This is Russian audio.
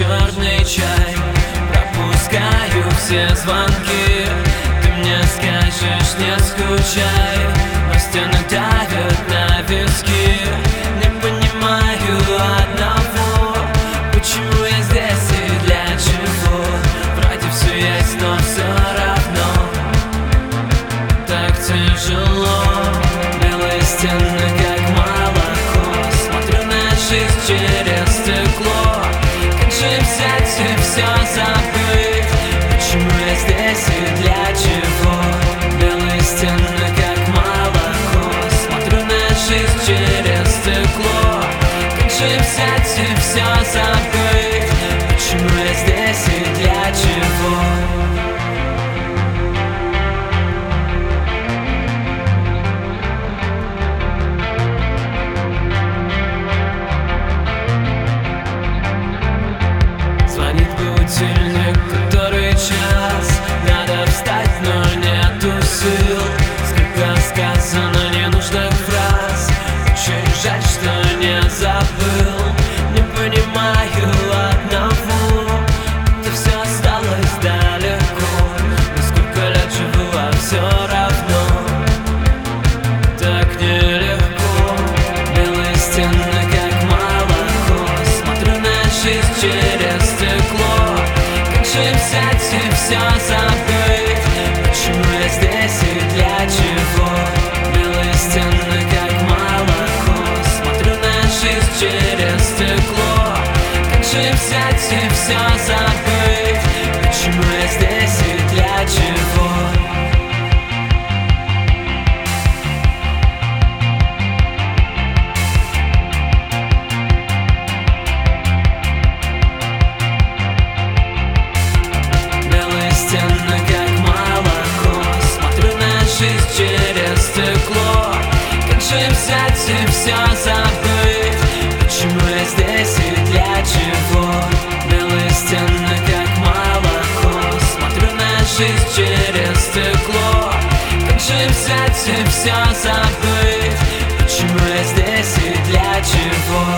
черный чай. Пропускаю все звонки, ты мне скажешь, не скучай. Но стены давят на виски, не понимаю одного: почему я здесь и для чего? Вроде все есть, но все равно так тяжело. Белые стены, как молоко, смотрю на жизнь через стекло. Как же взять и все забыть? Почему я здесь и для чего? Белые стены, как молоко, смотрю на жизнь через стекло. Как же взять и все забыть? Почему я здесь и для чего? Будильник, который час, надо встать, но нету сил. Сколько сказано ненужных фраз, очень жаль, что не забыл. Не понимаю одного: это все осталось далеко. Но сколько лет живу, а все равно так нелегко. Белые стены, как молоко, смотрю на жизнь через стекло. Взять и все забыть? Почему я здесь и для чего? Белые стены, как молоко, смотрю на жизнь через стекло. Как же взять и все забыть? Почему я здесь и для чего? Через стекло. Как же взять и все забыть? Почему я здесь и для чего? Белые стены, как молоко, смотрю на жизнь через стекло. Как же взять и все забыть? Почему я здесь и для чего?